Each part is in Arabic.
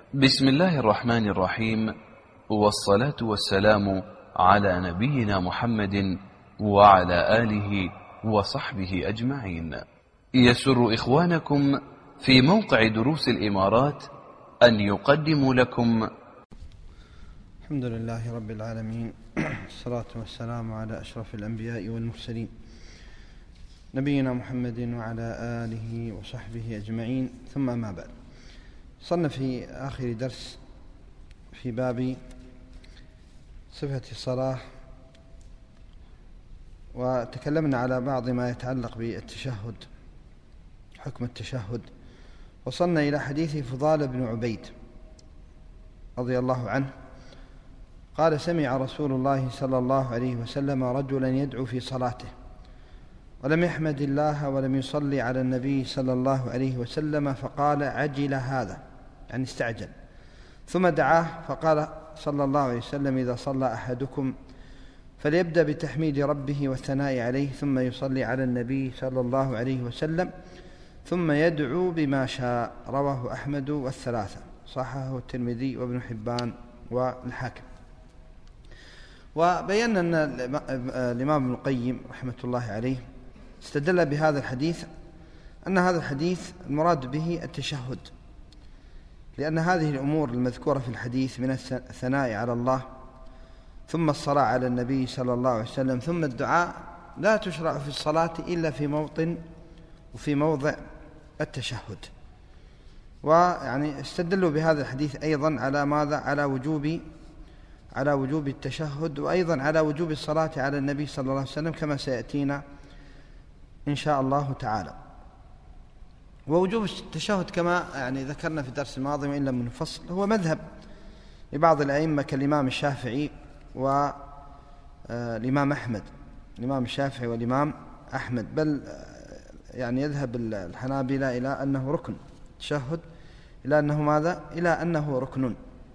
بسم الله الرحمن الرحيم، والصلاة والسلام على نبينا محمد وعلى آله وصحبه أجمعين. يسر إخوانكم في موقع دروس الإمارات أن يقدموا لكم. الحمد لله رب العالمين، الصلاة والسلام على أشرف الأنبياء والمرسلين نبينا محمد وعلى آله وصحبه أجمعين، ثم ما بعد. صلنا في آخر درس في باب صفة الصلاة، وتكلمنا على بعض ما يتعلق بالتشهد، حكم التشهد، وصلنا إلى حديث فضال بن عبيد رضي الله عنه قال: سمع رسول الله صلى الله عليه وسلم رجلا يدعو في صلاته ولم يحمد الله ولم يصلي على النبي صلى الله عليه وسلم، فقال: عجل هذا، يعني استعجل. ثم دعاه فقال صلى الله عليه وسلم: إذا صلى أحدكم فليبدأ بتحميد ربه والثناء عليه، ثم يصلي على النبي صلى الله عليه وسلم، ثم يدعو بما شاء. رواه أحمد والثلاثة، صححه الترمذي وابن حبان والحاكم. وبينا أن الإمام ابن القيم رحمة الله عليه استدل بهذا الحديث أن هذا الحديث المراد به التشهد، لأن هذه الأمور المذكورة في الحديث من الثناء على الله ثم الصلاة على النبي صلى الله عليه وسلم ثم الدعاء لا تشرع في الصلاة إلا في موطن وفي موضع التشهد. ويعني استدلوا بهذا الحديث أيضا على ماذا؟ على وجوب التشهد، وأيضا على وجوب الصلاة على النبي صلى الله عليه وسلم كما سيأتينا إن شاء الله تعالى. ووجوب التشهد كما يعني ذكرنا في الدرس الماضي وإن لم نفصل هو مذهب لبعض الأئمة كالإمام الشافعي والإمام أحمد، الإمام الشافعي والإمام أحمد، بل يعني يذهب الحنابلة إلى أنه ركن التشهد، إلى أنه ماذا؟ إلى أنه ركن.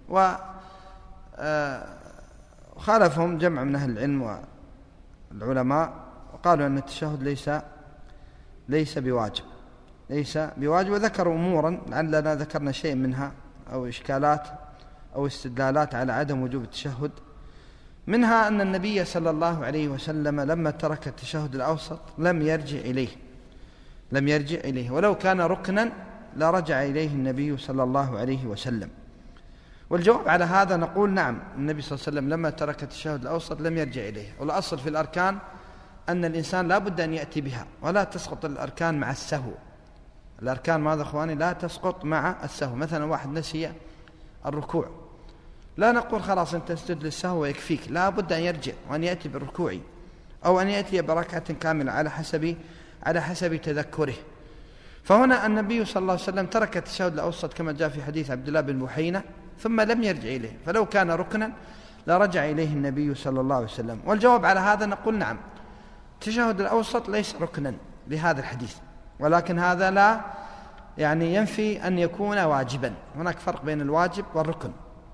وخالفهم جمع من أهل العلم والعلماء وقالوا أن التشهد ليس بواجب، وذكروا أمورا لعلنا ذكرنا شيء منها أو إشكالات أو استدلالات على عدم وجوب التشهد. منها أن النبي صلى الله عليه وسلم لما ترك التشهد الأوسط لم يرجع إليه، ولو كان ركنا لرجع إليه النبي صلى الله عليه وسلم. والجواب على هذا نقول نعم، النبي صلى الله عليه وسلم لما ترك التشهد الأوسط لم يرجع إليه. والأصل في الأركان أن الإنسان لا بد أن يأتي بها، ولا تسقط الأركان مع السهو. الأركان ماذا أخواني؟ لا تسقط مع السهو. مثلا واحد نسي الركوع، لا نقول خلاص أنت تسجد للسهو ويكفيك، لا بد أن يرجع وأن يأتي بالركوع أو أن يأتي بركعة كاملة على حسب تذكره. فهنا النبي صلى الله عليه وسلم ترك التشهد الأوسط كما جاء في حديث عبد الله بن بحينة ثم لم يرجع إليه، فلو كان ركنا لرجع إليه النبي صلى الله عليه وسلم. والجواب على هذا نقول نعم، التشهد الأوسط ليس ركنا بهذا الحديث، ولكن هذا لا يعني ينفي أن يكون واجبا. هناك فرق بين الواجب والركن،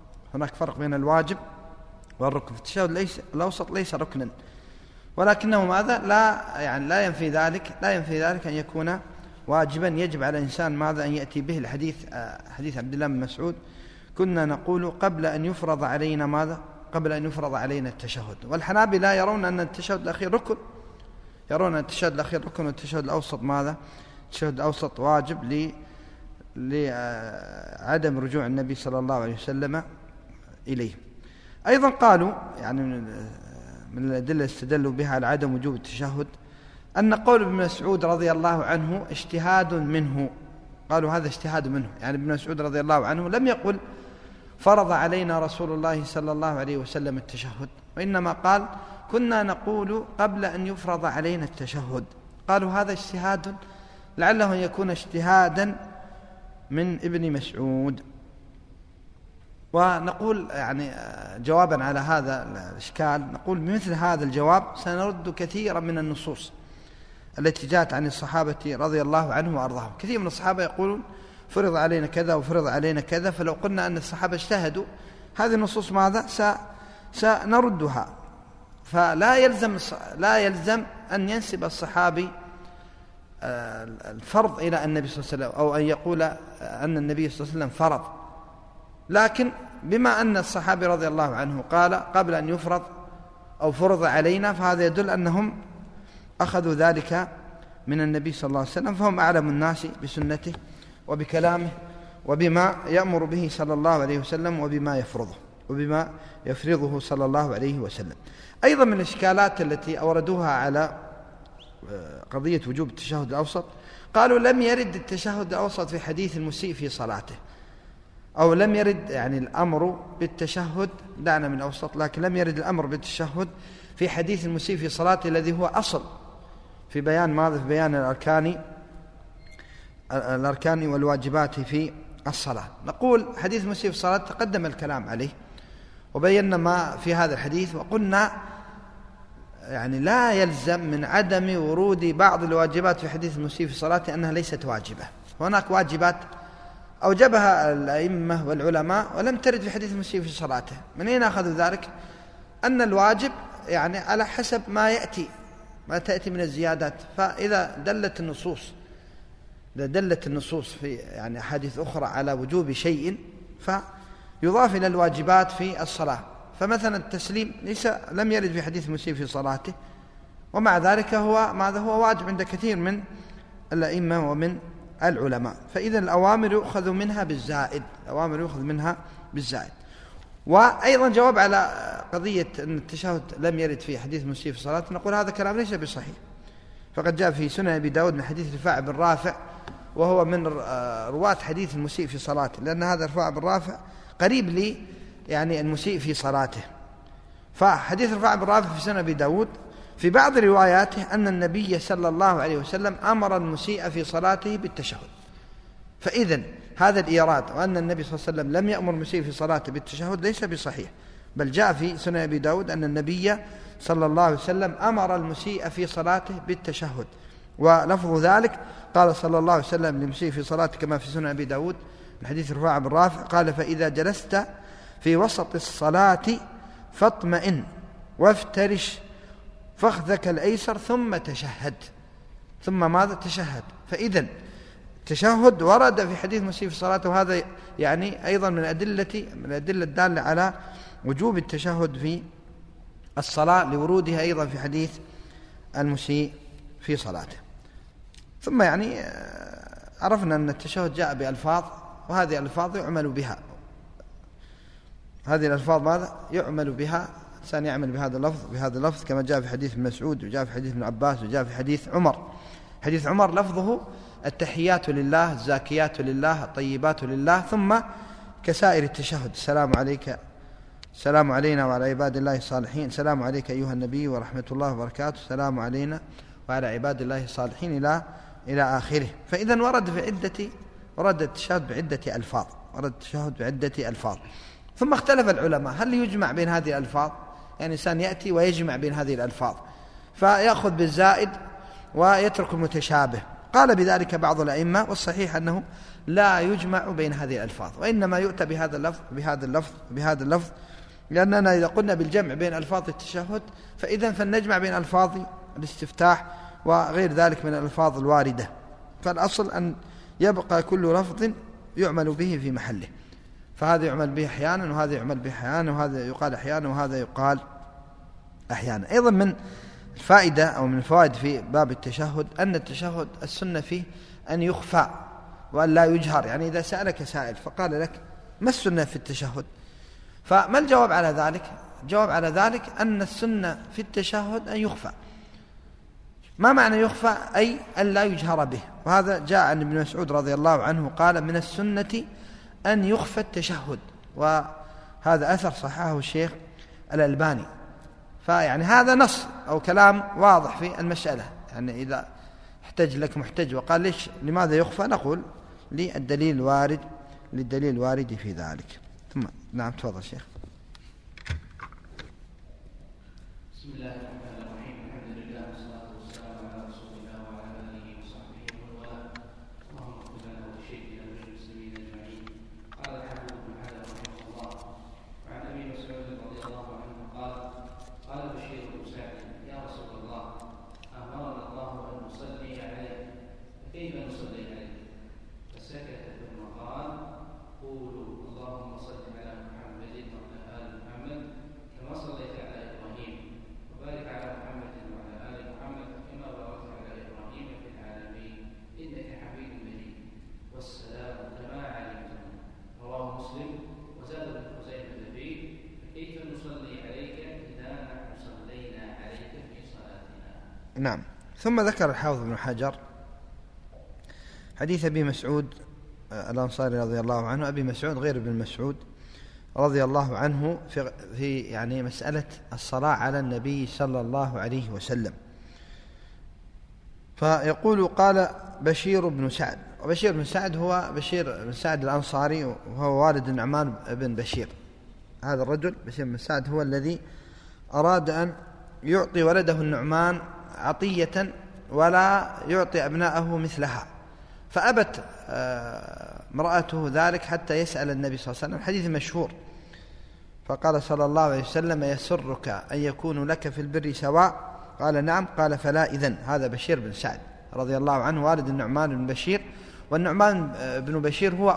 التشهد الأوسط ليس ركنا، ولكنه ماذا؟ لا ينفي ذلك أن يكون واجبا. يجب على الإنسان ماذا؟ أن يأتي به. الحديث حديث عبد الله بن مسعود: كنا نقول قبل أن يفرض علينا ماذا؟ قبل أن يفرض علينا التشهد. والحنابلة يرون أن التشهد الأخير ركن، والتشهد الأوسط ماذا؟ التشهد الأوسط واجب لعدم رجوع النبي صلى الله عليه وسلم إليه. أيضا قالوا يعني من الأدلة استدلوا بها على عدم وجوب التشهد أن قول ابن مسعود رضي الله عنه اجتهاد منه. قالوا هذا اجتهاد منه، يعني ابن مسعود رضي الله عنه لم يقل فرض علينا رسول الله صلى الله عليه وسلم التشهد، وإنما قال كنا نقول قبل أن يفرض علينا التشهد. قالوا هذا اجتهاد، لعله يكون اجتهادا من ابن مسعود. ونقول يعني جوابا على هذا الإشكال، نقول بمثل هذا الجواب سنرد كثيرا من النصوص التي جاءت عن الصحابة رضي الله عنهم وأرضاهم. كثير من الصحابة يقولون فرض علينا كذا وفرض علينا كذا، فلو قلنا أن الصحابة اجتهدوا هذه النصوص ماذا؟ سنردها. فلا يلزم أن ينسب الصحابي الفرض إلى النبي صلى الله عليه وسلم، أو أن يقول أن النبي صلى الله عليه وسلم فرض، لكن بما أن الصحابي رضي الله عنه قال قبل أن يفرض أو فرض علينا، فهذا يدل أنهم أخذوا ذلك من النبي صلى الله عليه وسلم، فهم أعلم الناس بسنته وبكلامه وبما يأمر به صلى الله عليه وسلم وبما يفرضه صلى الله عليه وسلم. أيضا من الإشكالات التي أوردوها على قضية وجوب التشهد الأوسط، قالوا لم يرد التشهد الأوسط في حديث المسيء في صلاته، أو لم يرد يعني الأمر بالتشهد، دعنا من الأوسط، لكن لم يرد الأمر بالتشهد في حديث المسيء في صلاته الذي هو أصل في بيان ماذا؟ في بيان الأركان والواجبات في الصلاة. نقول حديث المسيء في الصلاة تقدم الكلام عليه وبينا ما في هذا الحديث، وقلنا يعني لا يلزم من عدم ورود بعض الواجبات في حديث المسيء في صلاته أنها ليست واجبة. هناك واجبات أوجبها الأئمة والعلماء ولم ترد في حديث المسيء في صلاته. من أين أخذوا ذلك؟ أن الواجب يعني على حسب ما تأتي من الزيادات، فإذا دلت النصوص في يعني أحاديث أخرى على وجوب شيء فيضاف إلى الواجبات في الصلاة. فمثلا التسليم لم يرد في حديث المسيء في صلاته، ومع ذلك هو واجب عند كثير من الأئمة ومن العلماء. فإذا الأوامر يؤخذ منها بالزائد. وأيضا جواب على قضية أن التشهد لم يرد في حديث المسيء في صلاته، نقول هذا كلام ليس بصحيح، فقد جاء في سنن أبي داود من حديث رفاعة بن رافع، وهو من رواة حديث المسيء في صلاته، لأن هذا رفاعة بن رافع قريب يعني المسيء في صلاته. فحديث رفاعة بن رافع في سنن أبي داود في بعض رواياته أن النبي صلى الله عليه وسلم أمر المسيء في صلاته بالتشهد. فإذن هذا الإيراد وأن النبي صلى الله عليه وسلم لم يأمر المسيء في صلاته بالتشهد ليس بصحيح، بل جاء في سنن أبي داود أن النبي صلى الله عليه وسلم أمر المسيء في صلاته بالتشهد. ولفظ ذلك قال صلى الله عليه وسلم للمسيء في صلاته كما في سنن أبي داود من حديث رفاعة بن رافع قال: فإذا جلست في وسط الصلاة فاطمئن وافترش فخذك الأيسر ثم تشهد. ثم ماذا؟ تشهد. فإذن التشهد ورد في حديث المسيء في صلاته، وهذا يعني أيضا من الأدلة الدالة على وجوب التشهد في الصلاة لورودها أيضا في حديث المسيء في صلاته. ثم يعني عرفنا أن التشهد جاء بألفاظ، وهذه الألفاظ يعمل بها. هذه الألفاظ ماذا؟ يعمل بها، الإنسان يعمل بهذا اللفظ كما جاء في حديث ابن مسعود وجاء في حديث ابن عباس وجاء في حديث عمر. حديث عمر لفظه: التحيات لله، الزاكيات لله، الطيبات لله، ثم كسائر التشهد: السلام عليك، السلام علينا وعلى عباد الله الصالحين، السلام عليك أيها النبي ورحمة الله وبركاته، السلام علينا وعلى عباد الله الصالحين إلى آخره. فإذا ورد التشهد بعدة ألفاظ. ثم اختلف العلماء هل يجمع بين هذه الألفاظ، يعني إنسان يأتي ويجمع بين هذه الألفاظ فيأخذ بالزائد ويترك المتشابه. قال بذلك بعض الأئمة، والصحيح أنه لا يجمع بين هذه الألفاظ، وإنما يؤتى بهذا اللفظ لأننا إذا قلنا بالجمع بين ألفاظ التشهد فلنجمع بين ألفاظ الاستفتاح وغير ذلك من الألفاظ الواردة. فالأصل أن يبقى كل لفظ يعمل به في محله، فهذا يعمل به أحيانا وهذا يعمل به أحيانا، وهذا يقال أحيانا وهذا يقال أحيانا. أيضا من الفائدة أو من الفوائد في باب التشهد أن التشهد السنة فيه أن يخفى وأن لا يجهر. يعني إذا سألك سائل فقال لك: ما السنة في التشهد؟ فما الجواب على ذلك؟ الجواب على ذلك أن السنة في التشهد أن يخفى. ما معنى يخفى؟ أي أن لا يجهر به. وهذا جاء عن ابن مسعود رضي الله عنه قال: من السنة أن يخفى التشهد، وهذا أثر صححه الشيخ الألباني. فيعني هذا نص أو كلام واضح في المسألة. يعني إذا احتج لك محتج وقال لماذا يخفى، نقول للدليل الوارد في ذلك. ثم نعم تفضل شيخ. بسم الله الرحمن الرحيم. الحمد لله والصلاة والسلام على رسول الله وعلى آله وصحبه ومن والاه. اللهم اغفر لنا ولشيخنا وللمسلمين أجمعين. قال الحافظ ابن حجر رحمه الله: وعن أبي مسعود رضي الله عنه قال بشير بن سعد: يا رسول الله، أمرنا الله أن نصلي عليه، فكيف نصلي عليه؟ فسكت ثم قال: قولوا اللهم صل نعم. ثم ذكر الحافظ ابن حجر حديث أبي مسعود الأنصاري رضي الله عنه، أبي مسعود غير ابن مسعود رضي الله عنه، في يعني مسألة الصلاة على النبي صلى الله عليه وسلم. فيقول قال بشير بن سعد، وبشير بن سعد هو بشير بن سعد الأنصاري، وهو والد النعمان بن بشير. هذا الرجل بشير بن سعد هو الذي أراد أن يعطي ولده النعمان عطية ولا يعطي أبناءه مثلها، فأبت امرأته ذلك حتى يسأل النبي صلى الله عليه وسلم، حديث مشهور. فقال صلى الله عليه وسلم: يسرك أن يكون لك في البر سواء؟ قال: نعم. قال: فلا إذن. هذا بشير بن سعد رضي الله عنه والد النعمان بن بشير، والنعمان بن بشير هو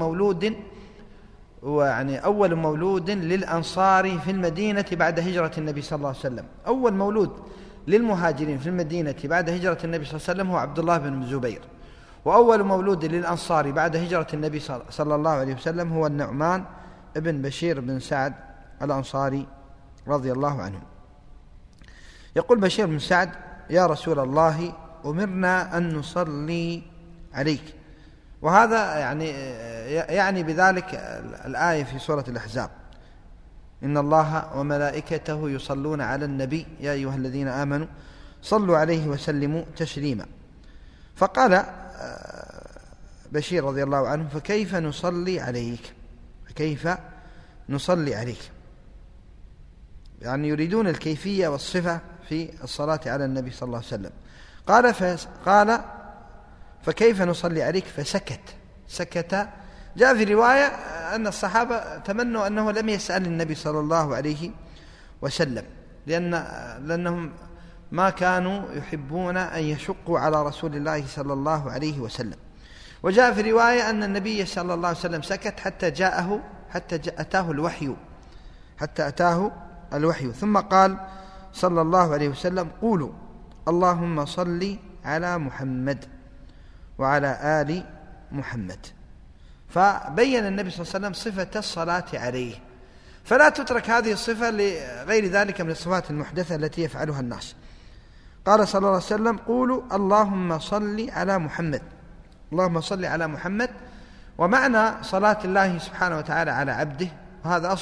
أول مولود للأنصار في المدينة بعد هجرة النبي صلى الله عليه وسلم. أول مولود للمهاجرين في المدينة بعد هجرة النبي صلى الله عليه وسلم هو عبد الله بن زبير، وأول مولود للأنصار بعد هجرة النبي صلى الله عليه وسلم هو النعمان ابن بشير بن سعد الأنصاري رضي الله عنه. يقول بشير بن سعد: يا رسول الله، أمرنا أن نصلي عليك. وهذا يعني بذلك الآية في سورة الأحزاب: إن الله وملائكته يصلون على النبي يا أيها الذين آمنوا صلوا عليه وسلموا تسليما. فقال بشير رضي الله عنه: فكيف نصلي عليك؟ فكيف نصلي عليك؟ يعني يريدون الكيفية والصفة في الصلاة على النبي صلى الله عليه وسلم. قال فكيف نصلي عليك؟ فسكت. جاء في رواية أن الصحابة تمنوا أنه لم يسأل النبي صلى الله عليه وسلم، لأنهم ما كانوا يحبون أن يشقوا على رسول الله صلى الله عليه وسلم. وجاء في رواية أن النبي صلى الله عليه وسلم سكت حتى أتاه الوحي، ثم قال صلى الله عليه وسلم: قولوا اللهم صل على محمد وعلى آل محمد. فبين النبي صلى الله عليه وسلم صفة الصلاة عليه، فلا تترك هذه الصفة لغير ذلك من الصفات المحدثة التي يفعلها الناس. قال صلى الله عليه وسلم: قولوا اللهم صل على محمد. اللهم صل على محمد. ومعنى صلاة الله سبحانه وتعالى على عبده، وهذا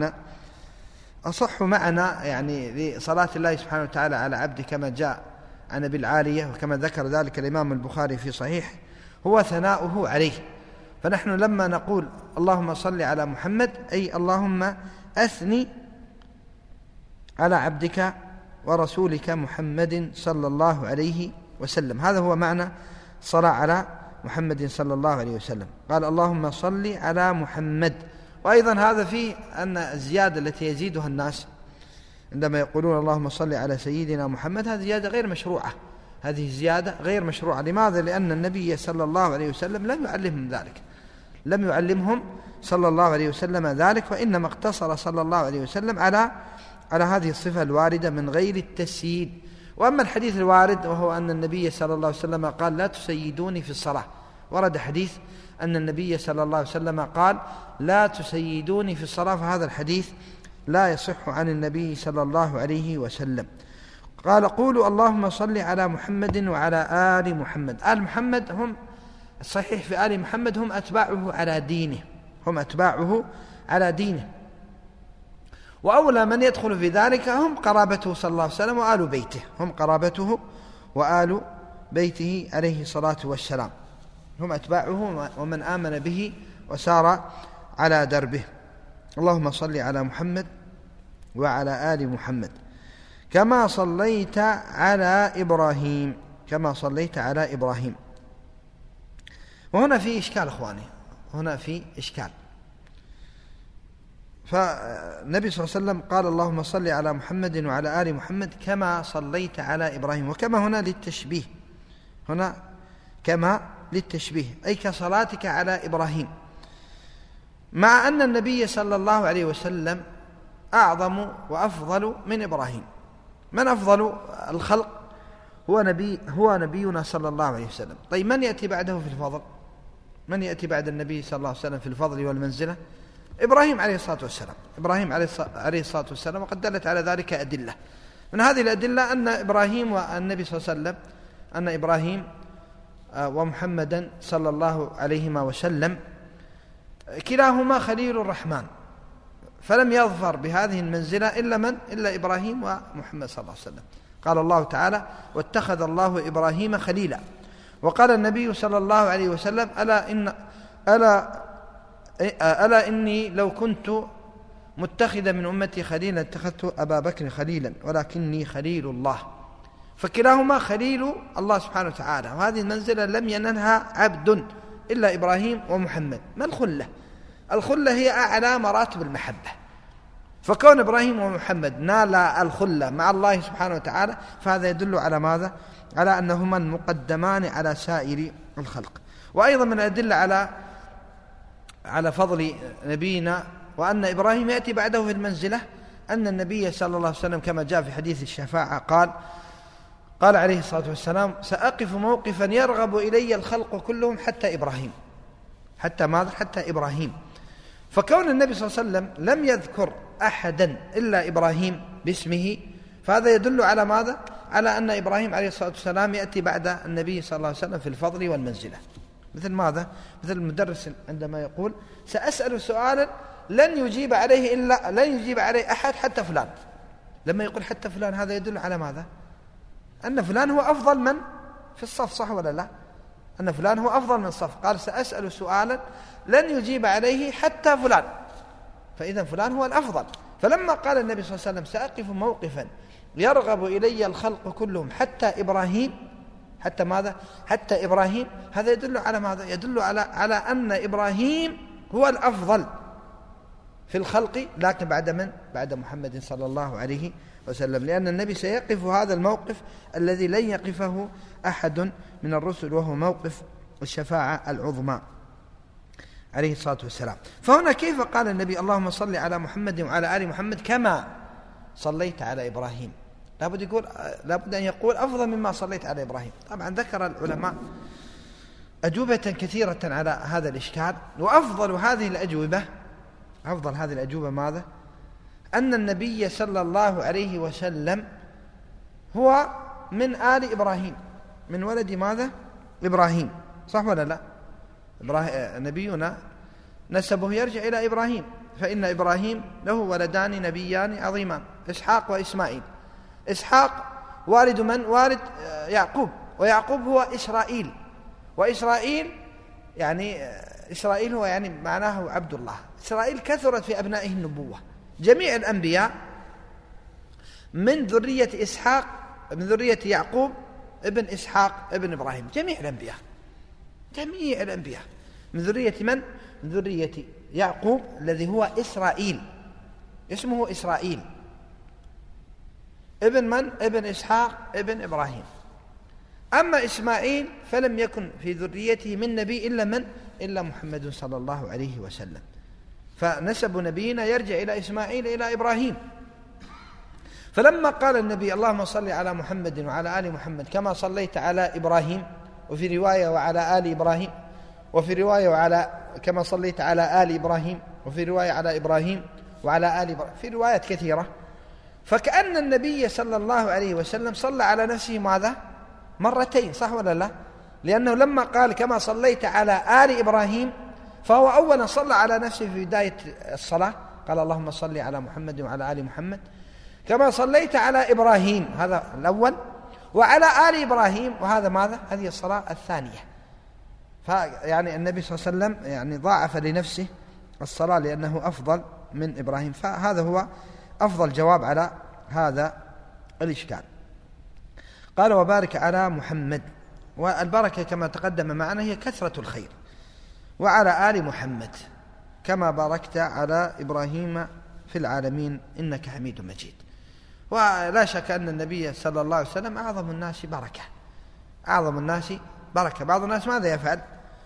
أصح معنى يعني لصلاة الله سبحانه وتعالى على عبده كما جاء عن أبي العالية وكما ذكر ذلك الإمام البخاري في صحيح، هو ثناؤه عليه. فنحن لما نقول اللهم صل على محمد أي اللهم أثني على عبدك ورسولك محمد صلى الله عليه وسلم. هذا هو معنى الصلاة على محمد صلى الله عليه وسلم. قال اللهم صل على محمد. وأيضا هذا فيه أن الزيادة التي يزيدها الناس عندما يقولون اللهم صل على سيدنا محمد، هذه زيادة غير مشروعة. هذه زيادة غير مشروعة. لماذا؟ لأن النبي صلى الله عليه وسلم لم يعلمهم صلى الله عليه وسلم ذلك، وإنما اقتصر صلى الله عليه وسلم على هذه الصفة الواردة من غير التسييد. وأما الحديث الوارد وهو أن النبي صلى الله عليه وسلم قال لا تسيدوني في الصلاة، ورد حديث أن النبي صلى الله عليه وسلم قال لا تسيدوني في الصلاة، فهذا الحديث لا يصح عن النبي صلى الله عليه وسلم. قال قولوا اللهم صل على محمد وعلى آل محمد. آل محمد هم الصحيح في آل محمد هم أتباعه على دينه، وأولى من يدخل في ذلك هم قرابته صلى الله عليه وسلم وآل بيته، هم قرابته وآل بيته عليه الصلاة والسلام، هم أتباعه ومن آمن به وسار على دربه. اللهم صل على محمد وعلى آل محمد كما صليت على إبراهيم. وهنا في إشكال أخواني، هنا في إشكال. فالنبي صلى الله عليه وسلم قال اللهم صل على محمد وعلى آل محمد كما صليت على إبراهيم، وكما هنا للتشبيه، هنا كما للتشبيه أي كصلاتك على إبراهيم، مع أن النبي صلى الله عليه وسلم أعظم وأفضل من إبراهيم. من أفضل الخلق؟ هو نبينا صلى الله عليه وسلم. طيب من يأتي بعده في الفضل؟ من يأتي بعد النبي صلى الله عليه وسلم في الفضل والمنزلة؟ إبراهيم عليه الصلاة والسلام. إبراهيم عليه الصلاة والسلام، وقد دلت على ذلك أدلة. من هذه الأدلة أن إبراهيم والنبي صلى الله عليه وسلم، أن إبراهيم ومحمدا صلى الله عليهما وسلم كلاهما خليل الرحمن، فلم يظفر بهذه المنزلة إلا إبراهيم ومحمد صلى الله عليه وسلم. قال الله تعالى: واتخذ الله إبراهيم خليلا. وقال النبي صلى الله عليه وسلم: ألا إني لو كنت متخذا من أمتي خليلا اتخذت أبا بكر خليلا ولكني خليل الله. فكلاهما خليل الله سبحانه وتعالى، وهذه المنزلة لم ينلها عبد إلا إبراهيم ومحمد. ما الخلة؟ الخلة هي أعلى مراتب المحبة، فكون إبراهيم ومحمد نال الخلة مع الله سبحانه وتعالى فهذا يدل على ماذا؟ على أنهما المقدمان على سائر الخلق. وأيضا من الأدلة على فضل نبينا وأن إبراهيم يأتي بعده في المنزلة أن النبي صلى الله عليه وسلم كما جاء في حديث الشفاعة قال عليه الصلاة والسلام: سأقف موقفا يرغب إلي الخلق كلهم حتى إبراهيم. حتى ماذا؟ حتى إبراهيم. فكون النبي صلى الله عليه وسلم لم يذكر أحدا إلا إبراهيم باسمه فهذا يدل على ماذا؟ على أن إبراهيم عليه الصلاة والسلام يأتي بعد النبي صلى الله عليه وسلم في الفضل والمنزلة. مثل ماذا؟ مثل المدرس عندما يقول: سأسأل سؤالا لن يجيب عليه أحد حتى فلان. لما يقول حتى فلان هذا يدل على ماذا؟ أن فلان هو أفضل من في الصف، صح ولا لا؟ أن فلان هو أفضل من الصف. قال: سأسأل سؤالا لن يجيب عليه حتى فلان، فإذا فلان هو الأفضل. فلما قال النبي صلى الله عليه وسلم: سأقف موقفا يرغب إلي الخلق كلهم حتى إبراهيم، حتى ماذا؟ حتى إبراهيم، هذا يدل على ماذا؟ يدل على أن إبراهيم هو الأفضل في الخلق، لكن بعد من؟ بعد محمد صلى الله عليه وسلم، لأن النبي سيقف هذا الموقف الذي لن يقفه أحد من الرسل، وهو موقف الشفاعة العظمى عليه الصلاة والسلام. فهنا كيف قال النبي: اللهم صل على محمد وعلى آل محمد كما صليت على إبراهيم؟ لابد أن يقول أفضل مما صليت على إبراهيم. طبعا ذكر العلماء أجوبة كثيرة على هذا الإشكال، وأفضل هذه الأجوبة ماذا؟ أن النبي صلى الله عليه وسلم هو من آل إبراهيم، من ولد ماذا؟ إبراهيم، صح ولا لا؟ نبينا نسبه يرجع إلى إبراهيم، فإن إبراهيم له ولدان نبيان عظيمان، إسحاق وإسماعيل. إسحاق والد من؟ والد يعقوب، ويعقوب هو إسرائيل، وإسرائيل هو يعني معناه عبد الله. إسرائيل كثرت في أبنائه النبوة، جميع الأنبياء من ذرية إسحاق، من ذرية يعقوب ابن إسحاق ابن إبراهيم، جميع الأنبياء من ذرية من؟ من ذرية يعقوب الذي هو إسرائيل، اسمه إسرائيل، ابن من؟ ابن إسحاق ابن إبراهيم. أما إسماعيل فلم يكن في ذريته من نبي إلا من؟ إلا محمد صلى الله عليه وسلم. فنسب نبينا يرجع إلى إسماعيل إلى إبراهيم. فلما قال النبي: اللهم صل على محمد وعلى آل محمد كما صليت على إبراهيم، وفي رواية وعلى آل إبراهيم، وفي رواية وعلى كما صليت على آل إبراهيم، وفي رواية على إبراهيم وعلى آل إبراهيم، في روايات كثيرة. فكأن النبي صلى الله عليه وسلم صلى على نفسه ماذا؟ مرتين، صح ولا لا؟ لأنه لما قال كما صليت على آل إبراهيم فهو أولا صلى على نفسه في بداية الصلاة، قال: اللهم صل على محمد وعلى آل محمد كما صليت على إبراهيم، هذا الأول، وعلى آل إبراهيم، وهذا ماذا؟ هذه الصلاة الثانية. فيعني النبي صلى الله عليه وسلم يعني ضاعف لنفسه الصلاة لأنه أفضل من إبراهيم. فهذا هو أفضل جواب على هذا الإشكال. قال: وبارك على محمد، والبركة كما تقدم معنا هي كثرة الخير، وعلى آل محمد كما باركت على إبراهيم في العالمين إنك حميد مجيد. ولا شك أن النبي صلى الله عليه وسلم أعظم الناس بركة. بعض الناس ماذا يفعل؟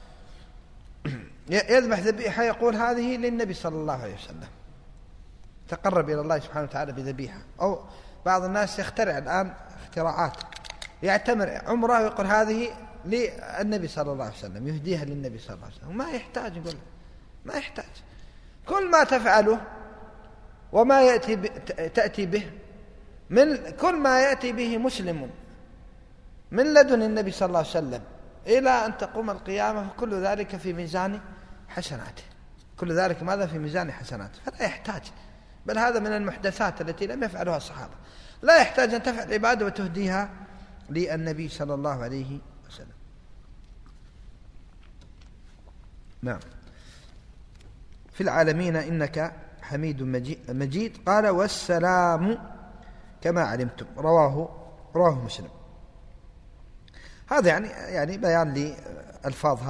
يذبح ذبيحة يقول هذه للنبي صلى الله عليه وسلم، تقرب إلى الله سبحانه وتعالى بذبيحة. أو بعض الناس يخترع الآن اختراعات، يعتمر عمره ويقول هذه للنبي صلى الله عليه وسلم، يهديها للنبي صلى الله عليه وسلم. ما يحتاج، يقول ما يحتاج. كل ما تفعله وما تأتي به من كل ما يأتي به مسلم من لدن النبي صلى الله عليه وسلم إلى أن تقوم القيامة، كل ذلك في ميزان حسناته، كل ذلك ماذا؟ في ميزان حسناته. فلا يحتاج، بل هذا من المحدثات التي لم يفعلها الصحابة، لا يحتاج أن تفعل عبادة وتهديها للنبي صلى الله عليه وسلم. نعم. في العالمين إنك حميد مجيد. قال والسلام كما علمتم، رواه مسلم. هذا يعني بيان لألفاظ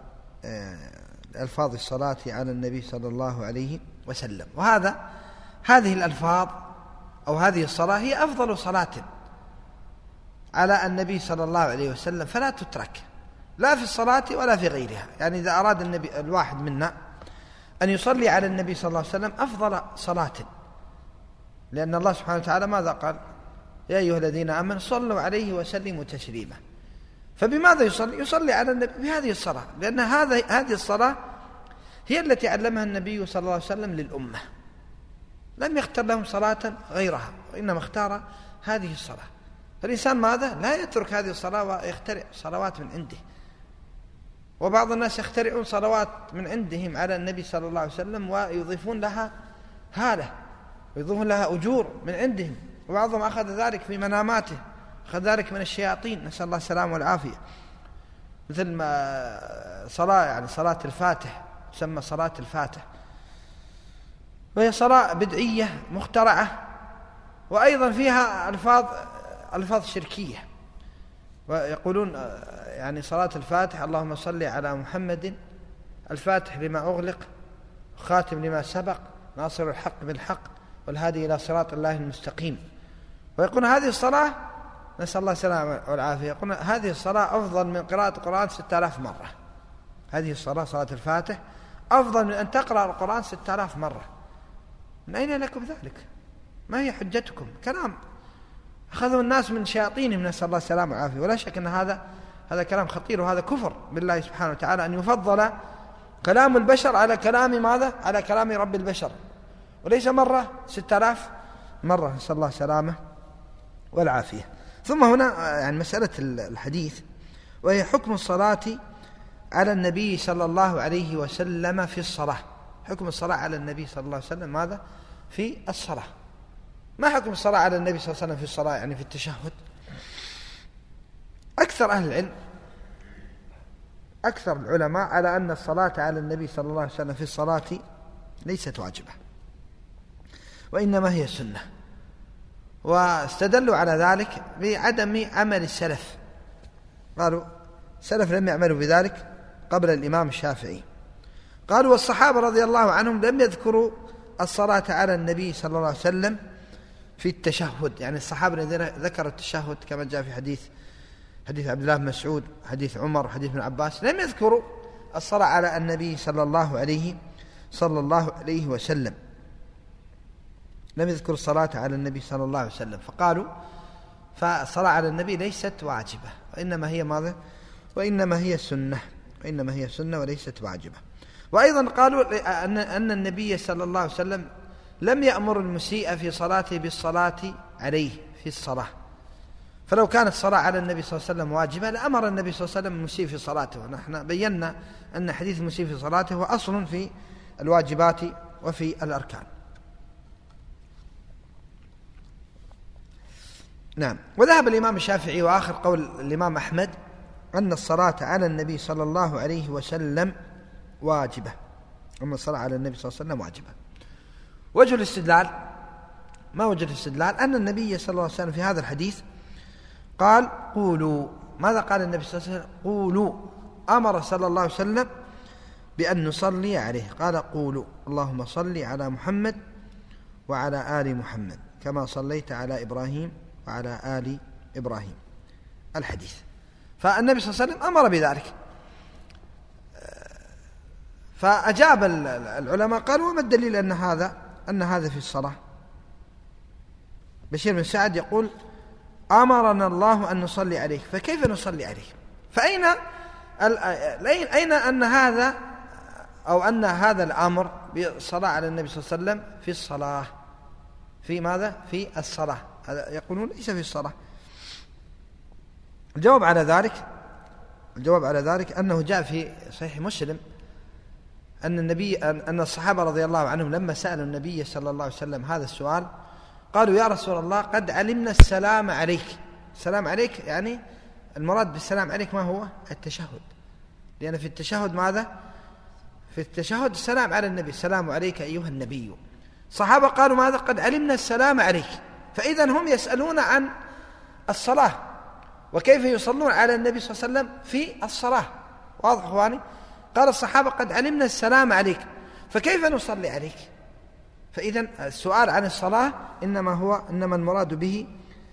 ألفاظ الصلاة على النبي صلى الله عليه وسلم. هذه الألفاظ أو هذه الصلاة هي أفضل صلاة على النبي صلى الله عليه وسلم، فلا تترك لا في الصلاة ولا في غيرها. يعني إذا أراد الواحد منا أن يصلي على النبي صلى الله عليه وسلم أفضل صلاة، لأن الله سبحانه وتعالى ماذا قال؟ يا أيها الذين آمنوا صلوا عليه وسلموا تسليما. فبماذا يصلي على النبي؟ بهذه الصلاة، لأن هذه الصلاة هي التي علمها النبي صلى الله عليه وسلم للأمة، لم يختار لهم صلاة غيرها، وإنما اختار هذه الصلاة. فالإنسان ماذا؟ لا يترك هذه الصلاة ويخترع صلوات من عنده. وبعض الناس يخترعون صلوات من عندهم على النبي صلى الله عليه وسلم ويضيفون لها هالة ويضيفون لها أجور من عندهم، وبعضهم أخذ ذلك في مناماته، أخذ ذلك من الشياطين، نسأل الله السلامة والعافية. مثل ما صلاة الفاتح تسمى صلاة الفاتح، وهي صلاة بدعية مخترعة، وأيضا فيها ألفاظ شركية. ويقولون يعني صلاة الفاتح اللهم صل على محمد الفاتح لما أغلق خاتم لما سبق ناصر الحق بالحق والهادي إلى صراط الله المستقيم. ويقول هذه الصلاة، نسأل الله السلامة والعافية، يقول هذه الصلاة أفضل من قراءة القرآن 6000 مرة. هذه الصلاة صلاة الفاتح أفضل من أن تقرأ القرآن 6000 مرة. من أين لكم ذلك؟ ما هي حجتكم؟ كلام أخذوا الناس من شياطينهم، نسأل الله السلامة والعافية. ولا شك أن هذا كلام خطير، وهذا كفر بالله سبحانه وتعالى، أن يفضل كلام البشر على كلام ماذا؟ على كلام رب البشر، وليس مرة 6000 مرة، نسأل الله السلامة والعافية. ثم هنا يعني مسألة الحديث، وهي حكم الصلاة على النبي صلى الله عليه وسلم في الصلاة. حكم الصلاة على النبي صلى الله عليه وسلم ماذا؟ في الصلاة. ما حكم الصلاة على النبي صلى الله عليه وسلم في الصلاة؟ يعني في التشهد. أكثر أهل العلم، أكثر العلماء على أن الصلاة على النبي صلى الله عليه وسلم في الصلاة ليست واجبة، وإنما هي سنة. واستدلوا على ذلك بعدم عمل السلف، قالوا السلف لم يعملوا بذلك قبل الإمام الشافعي. قالوا والصحابة رضي الله عنهم لم يذكروا الصلاة على النبي صلى الله عليه وسلم في التشهد. يعني الصحابة الذين ذكروا التشهد كما جاء في حديث عبد الله بن مسعود، حديث عمر، حديث ابن عباس، لم يذكروا الصلاة على النبي صلى الله عليه وسلم، لم يذكروا الصلاة على النبي صلى الله عليه وسلم. فقالوا فالصلاة على النبي ليست واجبة، وإنما هي ماذا؟ وإنما هي سنة وليست واجبة. وأيضا قالوا أن النبي صلى الله عليه وسلم لم يأمر المسيء في صلاته بالصلاة عليه في الصلاة، فلو كانت الصلاة على النبي صلى الله عليه وسلم واجبة لأمر النبي صلى الله عليه وسلم المسيء في صلاته. ونحن بينا أن حديث المسيء في صلاته هو أصل في الواجبات وفي الأركان. نعم. وذهب الإمام الشافعي وآخر قول الإمام أحمد أن الصلاة على النبي صلى الله عليه وسلم واجبة، أما الصلاة على النبي صلى الله عليه وسلم واجبة. وجه الاستدلال، ما وجه الاستدلال؟ أن النبي صلى الله عليه وسلم في هذا الحديث قال قولوا. ماذا قال النبي صلى الله عليه وسلم؟ قولوا. أمر صلى الله عليه وسلم بأن نصلي عليه، قال قولوا اللهم صل على محمد وعلى آل محمد كما صليت على إبراهيم وعلى آل إبراهيم، الحديث. فالنبي صلى الله عليه وسلم أمر بذلك. فأجاب العلماء قالوا وما الدليل أن هذا في الصلاة؟ بشير بن سعد يقول أمرنا الله أن نصلي عليه، فكيف نصلي عليه؟ فأين أن هذا أو أن هذا الأمر بالصلاة على النبي صلى الله عليه وسلم في الصلاة؟ في ماذا؟ في الصلاة. يقولون ليس في الصلاة. الجواب على ذلك أنه جاء في صحيح مسلم أن الصحابة رضي الله عنهم لما سألوا النبي صلى الله عليه وسلم هذا السؤال قالوا يا رسول الله قد علمنا السلام عليك. السلام عليك يعني المراد بالسلام عليك ما هو؟ التشهد، لأن في التشهد ماذا؟ في التشهد السلام على النبي، السلام عليك أيها النبي. الصحابة قالوا ماذا؟ قد علمنا السلام عليك. فإذا هم يسألون عن الصلاة وكيف يصلون على النبي صلى الله عليه وسلم في الصلاة. واضح أخواني؟ قال الصحابة قد علمنا السلام عليك فكيف نصلي عليك؟ فإذا السؤال عن الصلاة إنما المراد به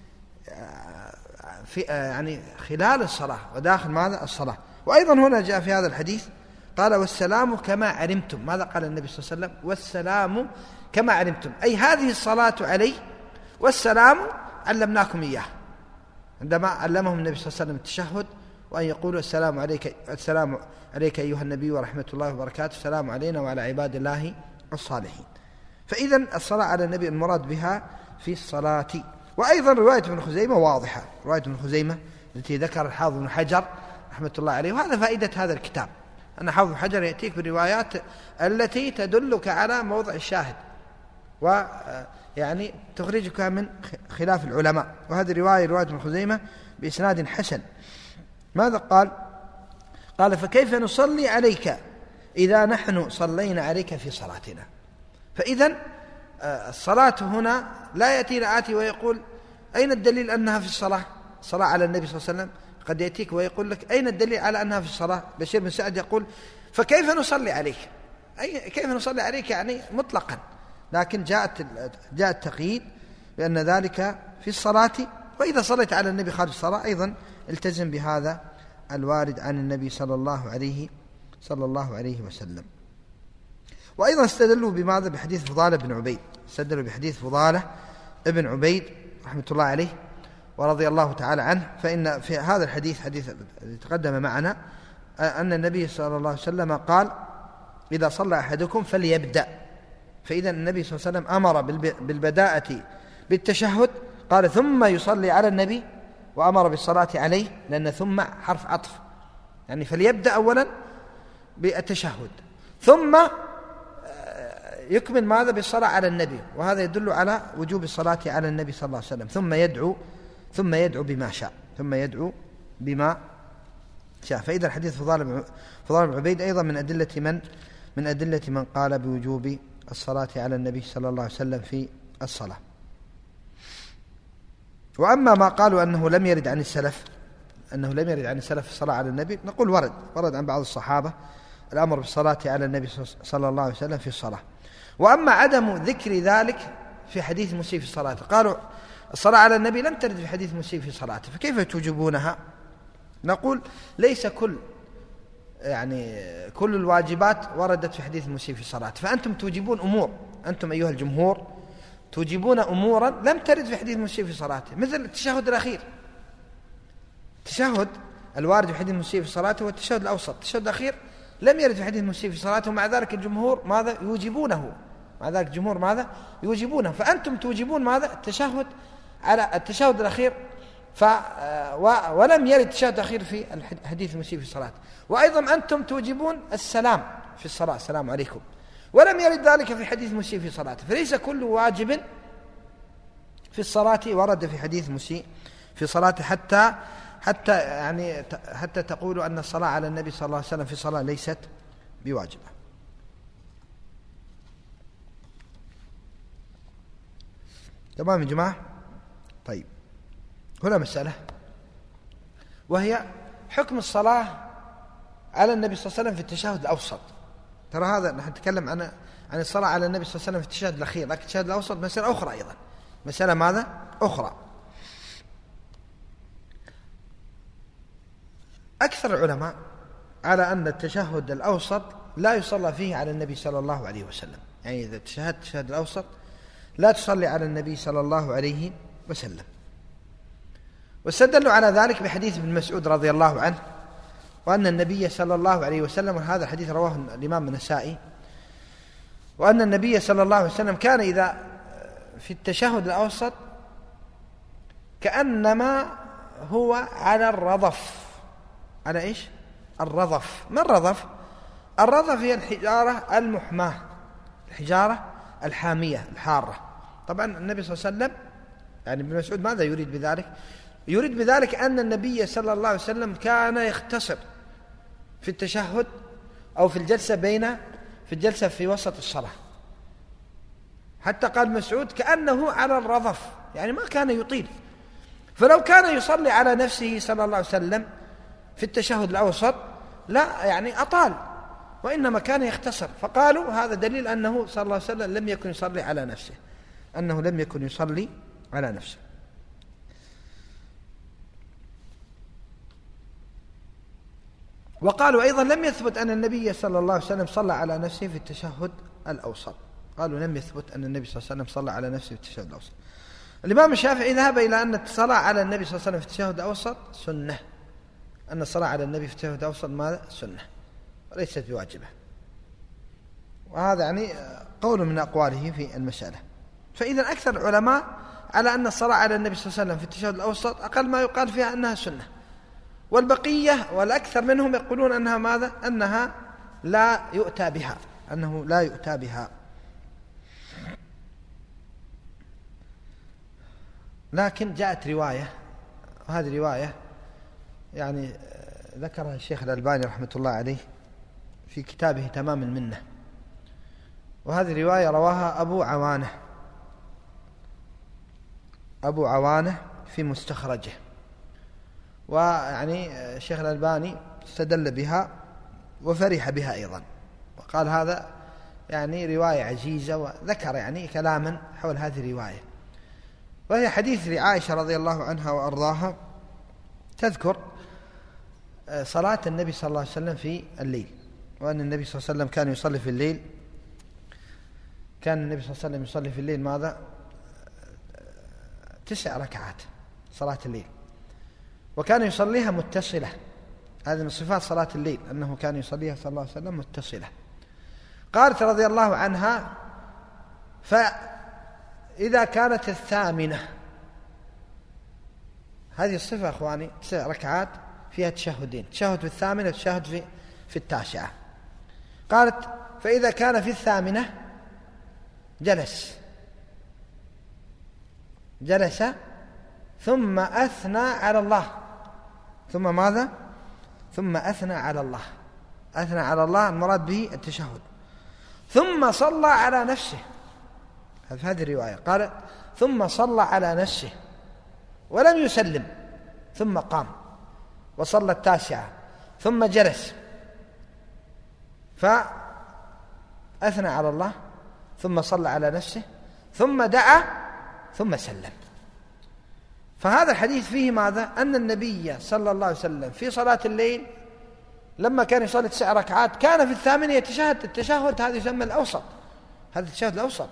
في يعني خلال الصلاة وداخل ماذا؟ الصلاة. وأيضا هنا جاء في هذا الحديث قال والسلام كما علمتم. ماذا قال النبي صلى الله عليه وسلم؟ والسلام كما علمتم، أي هذه الصلاة عليه والسلام علمناكم إياه. عندما علمهم النبي صلى الله عليه وسلم التشهد وأن يقولوا السلام عليك أيها النبي ورحمة الله وبركاته، السلام علينا وعلى عباد الله الصالحين. فإذا الصلاة على النبي المراد بها في الصلاة. وأيضا رواية ابن خزيمة واضحة، رواية ابن خزيمة التي ذكر الحافظ بن حجر رحمة الله عليه. وهذا فائدة هذا الكتاب، أن حافظ بن حجر يأتيك بالروايات التي تدلك على موضع الشاهد ويعني تخرجك من خلاف العلماء. وهذه رواية ابن خزيمة بإسناد حسن. ماذا قال؟ قال فكيف نصلي عليك إذا نحن صلينا عليك في صلاتنا. فإذا الصلاة هنا لا يأتي آتي ويقول أين الدليل أنها في الصلاة؟ الصلاة على النبي صلى الله عليه وسلم قد يأتيك ويقول لك أين الدليل على أنها في الصلاة؟ بشير بن سعد يقول فكيف نصلي عليك؟ كيف نصلي عليك يعني مطلقا، لكن جاء التقييد بأن ذلك في الصلاة. وإذا صليت على النبي خارج الصلاة أيضا التزم بهذا الوارد عن النبي صلى الله عليه وسلم. وأيضا استدلوا بماذا؟ بحديث فضالة بن عبيد. استدلوا بحديث فضالة ابن عبيد رحمة الله عليه ورضي الله تعالى عنه. فإن في هذا الحديث حديث تقدم معنا أن النبي صلى الله عليه وسلم قال إذا صلى أحدكم فليبدأ. فإذا النبي صلى الله عليه وسلم أمر بالبداءة بالتشهد، قال ثم يصلي على النبي، وأمر بالصلاة عليه، لأن ثم حرف عطف يعني فليبدأ أولا بالتشهد ثم يكمل ماذا؟ بالصلاة على النبي. وهذا يدل على وجوب الصلاة على النبي صلى الله عليه وسلم. ثم يدعو بما شاء. فإذا الحديث فضال بن عبيد أيضا من أدلة من قال بوجوب الصلاة على النبي صلى الله عليه وسلم في الصلاة. وأما ما قالوا أنه لم يرد عن السلف الصلاة على النبي، نقول ورد عن بعض الصحابة الأمر بالصلاة على النبي صلى الله عليه وسلم في الصلاة. وأما عدم ذكر ذلك في حديث مسيء في صلاته، قالوا الصلاة على النبي لم ترد في حديث مسيء في صلاته فكيف توجبونها؟ نقول ليس كل الواجبات وردت في حديث مسيء في صلاته، فأنتم توجبون أمور، أنتم أيها الجمهور توجبون أمورا لم ترد في حديث مسيء في صلاته، مثل التشهد الأخير. التشهد الوارد في حديث مسيء في صلاته والتشهد الأوسط. التشهد الأخير لم يرد في حديث مسيء في صلاته، ومع ذلك الجمهور ماذا؟ يوجبونه. فأنتم توجبون ماذا؟ التشهد على التشهد الأخير ولم يرد التشهد الأخير في الحديث المسيء في الصلاة. وأيضا أنتم توجبون السلام في الصلاة، السلام عليكم، ولم يرد ذلك في حديث مسيء في صلاته. فليس كل واجب في الصلاة ورد في حديث مسيء في صلاته حتى تقولوا أن الصلاة على النبي صلى الله عليه وسلم في صلاة ليست بواجبة. تمام يا جماعة؟ طيب، هنا مسألة وهي حكم الصلاة على النبي صلى الله عليه وسلم في التشهد الأوسط. ترى هذا نحن نتكلم عن الصلاة على النبي صلى الله عليه وسلم في التشهد الأخير، لكن التشهد الأوسط مسألة أخرى أيضا، مسألة ماذا؟ أخرى. أكثر العلماء على أن التشهد الأوسط لا يصلى فيه على النبي صلى الله عليه وسلم، يعني إذا تشهدت التشهد الأوسط لا تصلي على النبي صلى الله عليه وسلم. واستدلوا على ذلك بحديث ابن مسعود رضي الله عنه، وأن النبي صلى الله عليه وسلم، وهذا الحديث رواه الإمام النسائي، وأن النبي صلى الله عليه وسلم كان إذا في التشهد الأوسط كأنما هو على الرضف. على إيش؟ الرضف. ما الرضف؟ الرضف هي الحجارة المحماة، الحجارة الحامية الحارة. طبعا النبي صلى الله عليه وسلم يعني ابن مسعود ماذا يريد بذلك؟ يريد بذلك أن النبي صلى الله عليه وسلم كان يختصر في التشهد أو في الجلسة في وسط الصلاة، حتى قال مسعود كأنه على الرضف، يعني ما كان يطيل. فلو كان يصلي على نفسه صلى الله عليه وسلم في التشهد الأوسط لا يعني أطال، وإنما كان يختصر. فقالوا هذا دليل أنه صلى الله عليه وسلم لم يكن يصلي على نفسه، أنه لم يكن يصلي على نفسه. وقالوا أيضا لم يثبت أن النبي صلى الله عليه وسلم صلى على نفسه في التشهد الأوسط. قالوا لم يثبت أن النبي صلى الله عليه وسلم صلى على نفسه في التشهد الأوسط. الإمام الشافعي ذهب إلى أن الصلاة على النبي صلى الله عليه وسلم في التشهد الأوسط سنة، أن الصلاة على النبي في التشهد الأوسط ماذا؟ سنة وليست بواجبة. وهذا يعني قول من أقواله في المسألة. فإذا أكثر العلماء على أن الصلاة على النبي صلى الله عليه وسلم في التشهد الأوسط أقل ما يقال فيها أنها سنة، والبقية والأكثر منهم يقولون أنها ماذا؟ أنها لا يؤتى بها، أنه لا يؤتى بها. لكن جاءت رواية، وهذه رواية يعني ذكرها الشيخ الألباني رحمة الله عليه في كتابه تمام المنة، وهذه رواية رواها أبو عوانة في مستخرجه. ويعني الشيخ الألباني استدل بها وفرح بها أيضا، وقال هذا يعني رواية عزيزة، وذكر يعني كلاما حول هذه الرواية. وهي حديث لعائشة رضي الله عنها وأرضاها تذكر صلاة النبي صلى الله عليه وسلم في الليل، وأن النبي صلى الله عليه وسلم كان يصلي في الليل، كان النبي صلى الله عليه وسلم يصلي في الليل ماذا؟ 9 ركعات صلاة الليل، وكان يصليها متصلة. هذه من صفات صلاة الليل أنه كان يصليها صلى الله عليه وسلم متصلة. قالت رضي الله عنها فإذا كانت 8، هذه الصفة أخواني 9 ركعات فيها تشهدين، تشهد في 8 وتشهد في 9. قالت فإذا كان في 8 جلس ثم أثنى على الله. ثم ماذا؟ ثم أثنى على الله. أثنى على الله المراد به التشهد. ثم صلى على نفسه، هذه الرواية قالت ثم صلى على نفسه ولم يسلم، ثم قام وصلى 9 ثم جلس فأثنى على الله ثم صلى على نفسه ثم دعا ثم سلم. فهذا الحديث فيه ماذا؟ أن النبي صلى الله عليه وسلم في صلاة الليل لما كان يصلي 9 ركعات كان في 8 يتشهد التشهد، هذا يسمى الأوسط، هذا التشهد الأوسط،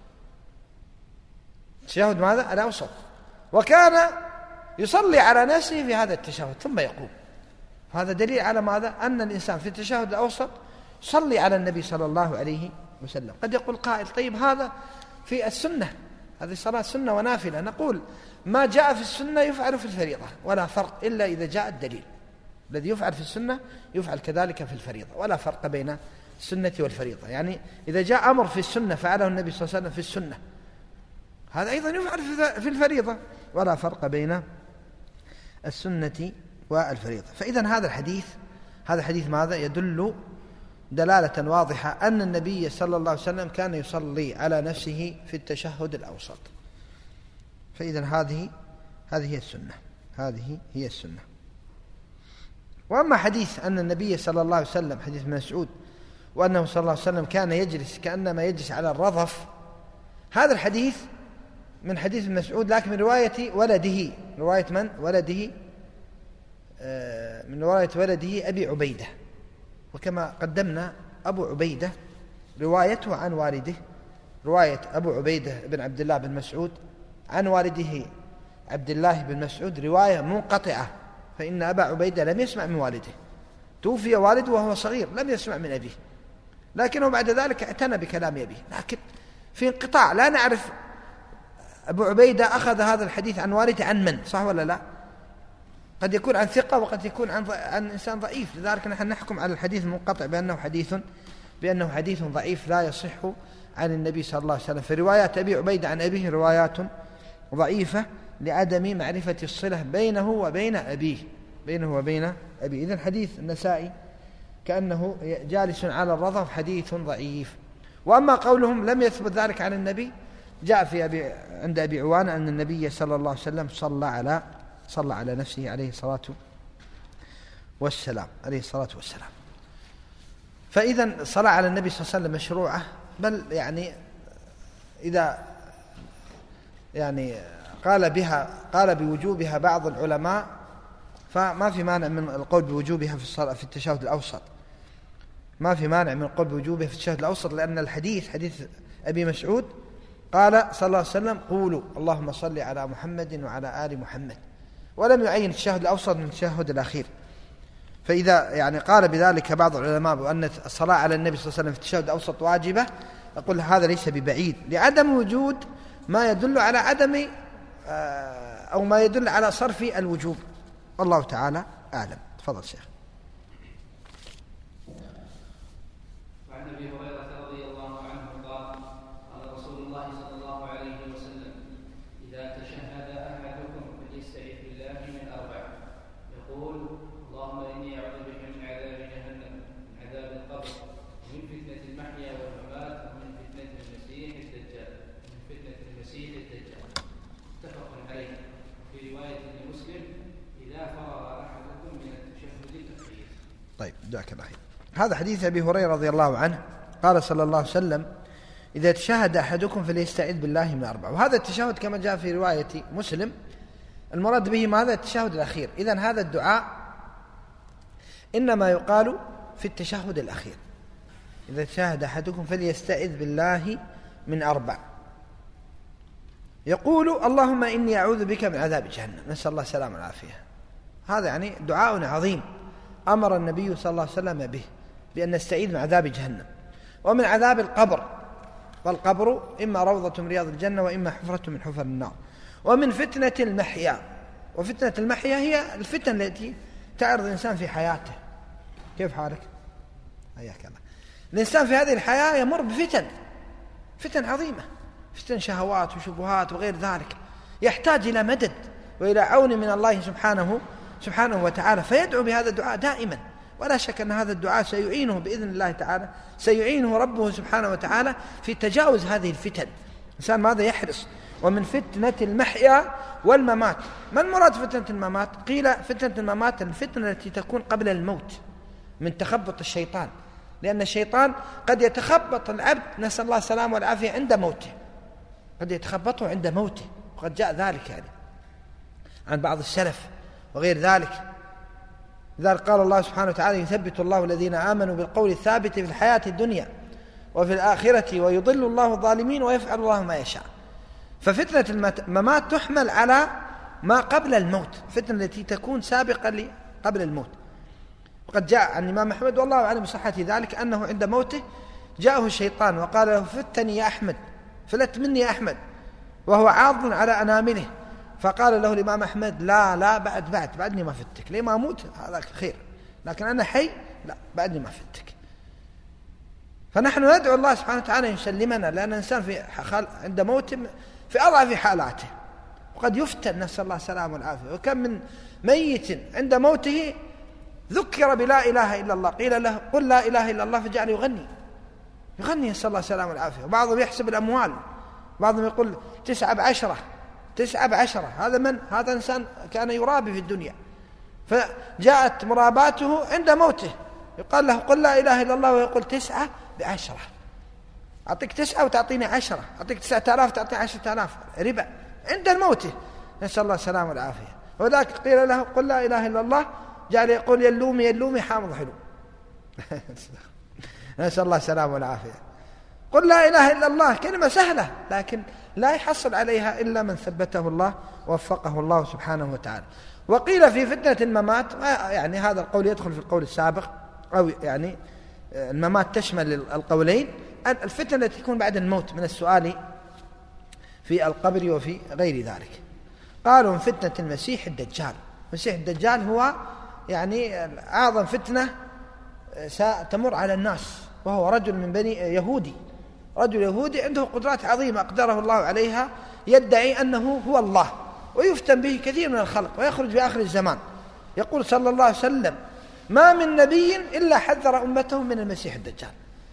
التشهد ماذا؟ الأوسط. وكان يصلي على نفسه في هذا التشهد ثم يقوم. هذا دليل على ماذا؟ أن الإنسان في التشهد الأوسط يصلي على النبي صلى الله عليه وسلم. قد يقول قائل طيب هذا في السنة، هذه صلاة سنة ونافلة. نقول ما جاء في السنة يفعل في الفريضة ولا فرق إلا إذا جاء الدليل. الذي يفعل في السنة يفعل كذلك في الفريضة، ولا فرق بين السنة والفريضة. يعني إذا جاء أمر في السنة فعله النبي صلى الله عليه وسلم في السنة، هذا أيضا يفعل في الفريضة، ولا فرق بين السنة والفريضة. فإذا هذا الحديث ماذا؟ يدل دلالة واضحة أن النبي صلى الله عليه وسلم كان يصلي على نفسه في التشهد الأوسط. فإذا هذه هي السنة. وأما حديث أن النبي صلى الله عليه وسلم حديث ابن مسعود وأنه صلى الله عليه وسلم كان يجلس كأنما يجلس على الرضف، هذا الحديث من حديث ابن مسعود لكن من رواية ولده. رواية من؟ ولده، من رواية ولده أبي عبيدة. وكما قدمنا أبو عبيدة روايته عن والده، رواية أبو عبيدة بن عبد الله بن مسعود عن والده عبد الله بن مسعود رواية منقطعة، فإن أبا عبيدة لم يسمع من والده، توفي والده وهو صغير لم يسمع من أبيه، لكنه بعد ذلك اعتنى بكلام أبيه، لكن في انقطاع لا نعرف أبو عبيدة أخذ هذا الحديث عن والده عن من؟ صح ولا لا؟ قد يكون عن ثقة وقد يكون عن إنسان ضعيف، لذلك نحن نحكم على الحديث المنقطع بأنه حديث ضعيف لا يصح عن النبي صلى الله عليه وسلم. في روايات أبي عبيدة عن أبيه روايات ضعيفة لعدم معرفة الصلة بينه وبين أبيه. إذن حديث النسائي كأنه جالس على الرضف حديث ضعيف. وأما قولهم لم يثبت ذلك عن النبي، جاء عند أبي عوانة أن النبي صلى الله عليه وسلم صلى على نفسه عليه الصلاة والسلام. فإذا الصلاة على النبي صلى الله عليه وسلم مشروعة، بل إذا قال بوجوبها بعض العلماء فما في مانع من القول بوجوبها في التشهد الأوسط، لأن الحديث حديث أبي مسعود قال صلى الله عليه وسلم: قولوا اللهم صل على محمد وعلى آل محمد، ولم يعين التشهد الأوسط من التشهد الأخير. فإذا قال بذلك بعض العلماء بأن الصلاة على النبي صلى الله عليه وسلم في التشهد الأوسط واجبة، أقول هذا ليس ببعيد لعدم وجود ما يدل على عدم أو ما يدل على صرف الوجوب، والله تعالى أعلم. تفضل شيخ. وعن أبي هريرة رضي الله عنه قال: قال رسول الله صلى الله عليه وسلم: إذا تشهد أحدكم فليستعذ بالله من 4، يقول: اللهم إني أعوذ بك من عذاب جهنم، من عذاب القبر، ومن فتنة المحيا والممات، ومن فتنة المسيح الدجال. متفق عليه. في رواية لمسلم: إذا فرغ أحدكم من التشهد الأخير. طيب، جزاك الله خير. هذا حديث أبي هريرة رضي الله عنه قال صلى الله عليه وسلم: إذا تشهد أحدكم فليستعذ بالله من 4. وهذا التشهد كما جاء في رواية مسلم المراد به ماذا؟ التشهد الأخير. إذن هذا الدعاء إنما يقال في التشهد الأخير: إذا تشهد أحدكم فليستعذ بالله من 4، يقول: اللهم إني أعوذ بك من عذاب جهنم، نسأل الله السلامة والعافية. هذا دعاء عظيم أمر النبي صلى الله عليه وسلم به، بأن نستعيذ من عذاب جهنم ومن عذاب القبر، والقبر إما روضة من رياض الجنة وإما حفرة من حفر النار، ومن فتنة المحيا. وفتنة المحيا هي الفتن التي تعرض الإنسان في حياته. كيف حالك؟ حياك الله. الإنسان في هذه الحياة يمر فتن عظيمة، فتن شهوات وشبهات وغير ذلك، يحتاج إلى مدد وإلى عون من الله سبحانه وتعالى، فيدعو بهذا الدعاء دائما. ولا شك أن هذا الدعاء سيعينه بإذن الله تعالى، سيعينه ربه سبحانه وتعالى في تجاوز هذه الفتن. الإنسان ماذا يحرص؟ ومن فتنة المحيا والممات. ما المراد فتنة الممات؟ قيل فتنة الممات الفتنة التي تكون قبل الموت من تخبط الشيطان، لأن الشيطان قد يتخبط العبد، نسأل الله السلامة والعافية، عند موته، قد يتخبطه عند موته، وقد جاء ذلك عن بعض السلف وغير ذلك. لذلك قال الله سبحانه وتعالى: يثبت الله الذين آمنوا بالقول الثابت في الحياة الدنيا وفي الآخرة ويضل الله الظالمين ويفعل الله ما يشاء. ففتنة الممات تحمل على ما قبل الموت، فتنة التي تكون سابقة قبل الموت. وقد جاء عن الإمام أحمد والله أعلم بصحة ذلك أنه عند موته جاءه الشيطان وقال له: فتني يا أحمد، فلت مني يا أحمد، وهو عاض على أنامله. فقال له الإمام أحمد: لا بعدني ما فتك، ليه ما أموت هذا خير، لكن أنا حي لا، بعدني ما فتك. فنحن ندعو الله سبحانه وتعالى يسلمنا، لأن الإنسان عند موته في أضعف حالاته، وقد يفتن، نسأل الله السلامة والعافية. وكم من ميت عند موته ذكر بلا إله إلا الله، قيل له: قل لا إله إلا الله، فجعل يغني، نسأل الله السلامة والعافية. وبعضهم يحسب الأموال، بعضهم يقول 9 ب10. هذا إنسان كان يرابي في الدنيا، فجاءت مراباته عند موته، يقال له: قل لا إله إلا الله، ويقول 9 ب10. أعطيك 9 وتعطيني 10، أعطيك 9000 تعطيني 10,000، ربا عند الموت، نسأل الله السلامة والعافية. وذاك قيل له: قل لا إله إلا الله، جعل يقول: يلومي حامض حلو. نسأل الله السلامة والعافية. قل لا إله إلا الله كلمة سهلة، لكن لا يحصل عليها إلا من ثبته الله ووفقه الله سبحانه وتعالى. وقيل في فتنة الممات، هذا القول يدخل في القول السابق، أو الممات تشمل القولين. الفتنة التي تكون بعد الموت من السؤال في القبر وفي غير ذلك. قالوا من فتنة المسيح الدجال. المسيح الدجال هو يعني أعظم فتنة ستمر على الناس، وهو رجل من بني يهودي، رجل يهودي عنده قدرات عظيمة أقدره الله عليها، يدعي أنه هو الله، ويفتن به كثير من الخلق، ويخرج في آخر الزمان. يقول صلى الله عليه وسلم: ما من نبي إلا حذر أمته من المسيح الدجال.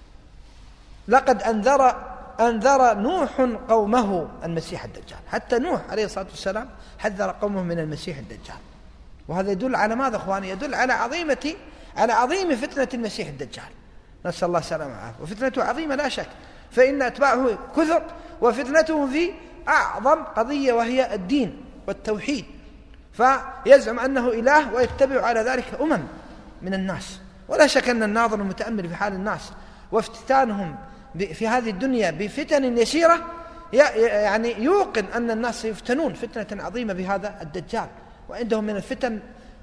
لقد أنذر نوح قومه المسيح الدجال، حتى نوح عليه الصلاة والسلام حذر قومه من المسيح الدجال. وهذا يدل على ماذا أخواني؟ يدل على عظيم فتنة المسيح الدجال، نسأل الله السلامة والعافية. وفتنته عظيمة لا شك، فإن أتباعه كثر، وفتنته في أعظم قضية وهي الدين والتوحيد، فيزعم أنه إله ويتبع على ذلك من الناس. ولا شك أن الناظر المتأمل في حال الناس وافتتانهم في هذه الدنيا بفتن يسيرة يعني يوقن أن الناس سيفتنون فتنة عظيمة بهذا الدجال، وعندهم من الفتن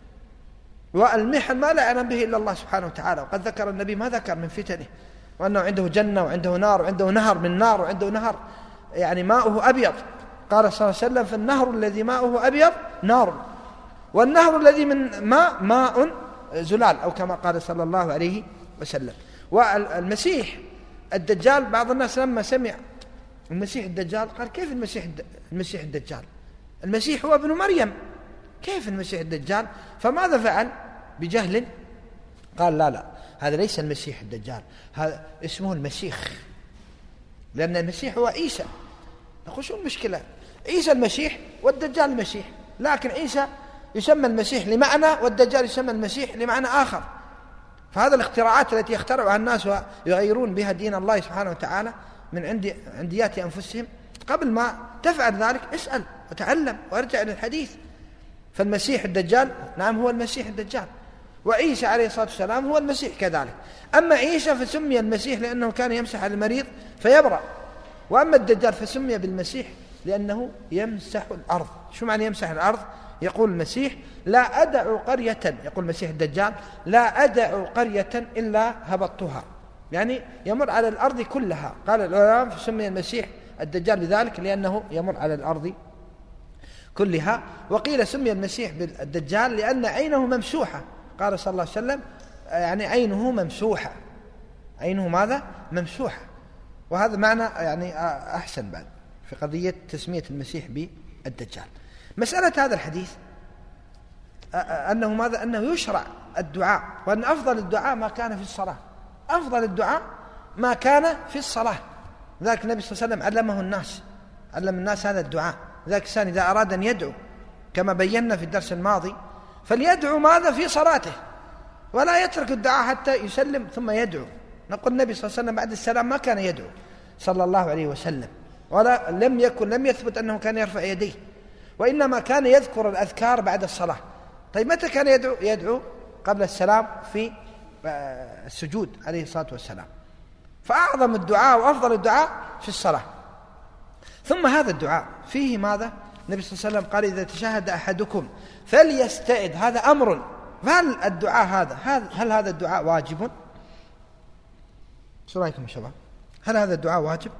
والمحن ما لا يعلم به إلا الله سبحانه وتعالى. وقد ذكر النبي ما ذكر من فتنه، وأنه عنده جنة وعنده نار وعنده نهر من نار وعنده نهر يعني ماؤه أبيض. قال صلى الله عليه وسلم: فالنهر الذي ماؤه أبيض نار، والنهر الذي من ماء زلال، أو كما قال صلى الله عليه وسلم. والمسيح الدجال، بعض الناس لما سمع المسيح الدجال قال: كيف المسيح الدجال؟ المسيح هو ابن مريم، كيف المسيح الدجال؟ فماذا فعل بجهل؟ قال: لا هذا ليس المسيح الدجال، هذا اسمه المسيح، لأن المسيح هو عيسى. نقول شو المشكلة؟ عيسى المسيح والدجال المسيح، لكن عيسى يسمى المسيح لمعنى، والدجال يسمى المسيح لمعنى آخر. فهذا الاختراعات التي يخترعها الناس ويغيرون بها دين الله سبحانه وتعالى من عنديات أنفسهم، قبل ما تفعل ذلك اسأل وتعلم وارجع للحديث. فالمسيح الدجال نعم هو المسيح الدجال، وعيسى عليه الصلاة والسلام هو المسيح كذلك. أما عيسى فسمي المسيح لأنه كان يمسح على المريض فيبرأ، وأما الدجال فسمي بالمسيح لأنه يمسح الأرض. شو معنى يمسح الأرض؟ يقول المسيح: لا أدع قرية، يقول المسيح الدجال: لا أدع قرية إلا هبطتها، يعني يمر على الأرض كلها. قال العلماء فسمي المسيح الدجال بذلك لأنه يمر على الأرض كلها. وقيل سمي المسيح بالدجال لأن عينه ممسوحة، قال صلى الله عليه وسلم يعني عينه ممسوحة. عينه ماذا؟ ممسوحة. وهذا معنى يعني أحسن بعد في قضية تسمية المسيح بالدجال. مسألة هذا الحديث أنه ماذا؟ أنه يشرع الدعاء، وأن أفضل الدعاء ما كان في الصلاة، أفضل الدعاء ما كان في الصلاة. ذلك النبي صلى الله عليه وسلم علم الناس هذا الدعاء. ذلك الإنسان إذا أراد أن يدعو كما بينا في الدرس الماضي فليدعو ماذا؟ في صلاته، ولا يترك الدعاء حتى يسلم ثم يدعو. نقول النبي صلى الله عليه وسلم بعد السلام ما كان يدعو صلى الله عليه وسلم، ولا لم يثبت أنه كان يرفع يديه، وإنما كان يذكر الأذكار بعد الصلاة. طيب متى كان يدعو؟ يدعو قبل السلام في السجود عليه الصلاة والسلام. فأعظم الدعاء وأفضل الدعاء في الصلاة. ثم هذا الدعاء فيه ماذا؟ النبي صلى الله عليه وسلم قال: إذا تشهد أحدكم فليستعذ. هذا أمر. فهل الدعاء هل هذا الدعاء واجب؟ شو رأيكم يا شباب؟ هل هذا الدعاء واجب؟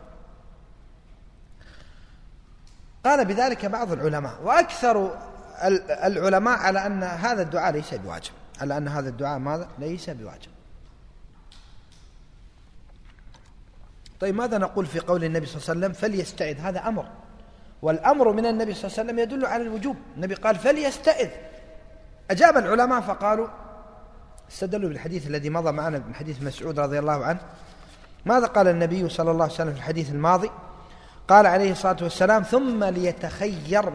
قال بذلك بعض العلماء، وأكثر العلماء على أن هذا الدعاء ليس بواجب، على أن هذا الدعاء ماذا؟ ليس بواجب. طيب ماذا نقول في قول النبي صلى الله عليه وسلم فليستعذ؟ هذا أمر، والأمر من النبي صلى الله عليه وسلم يدل على الوجوب. النبي قال فليستعذ. أجاب العلماء فقالوا، استدلوا بالحديث الذي مضى معنا من حديث مسعود رضي الله عنه. ماذا قال النبي صلى الله عليه وسلم في الحديث الماضي؟ قال عليه الصلاة والسلام: ثم ليتخير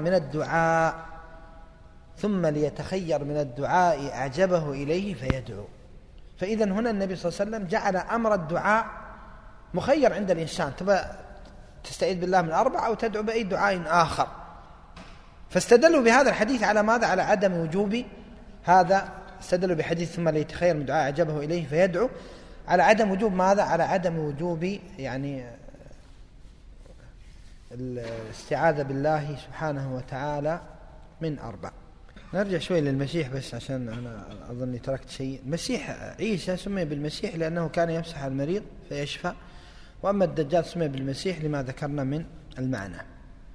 من الدعاء أعجبه إليه فيدعو. فإذا هنا النبي صلى الله عليه وسلم جعل أمر الدعاء مخير عند الإنسان، تبى تستعيذ بالله من 4 أو تدعو بأي دعاء آخر. فاستدلوا بهذا الحديث على ماذا؟ على عدم وجوب هذا. استدلوا بحديث ثم ليتخير من الدعاء أعجبه إليه فيدعو على عدم وجوب ماذا؟ على عدم وجوب يعني الاستعاذة بالله سبحانه وتعالى من 4. نرجع شوي للمسيح بس عشان أنا أظني تركت شيء. المسيح عيسى سمي بالمسيح لأنه كان يمسح المريض فيشفى، وأما الدجال سمي بالمسيح لما ذكرنا من المعنى.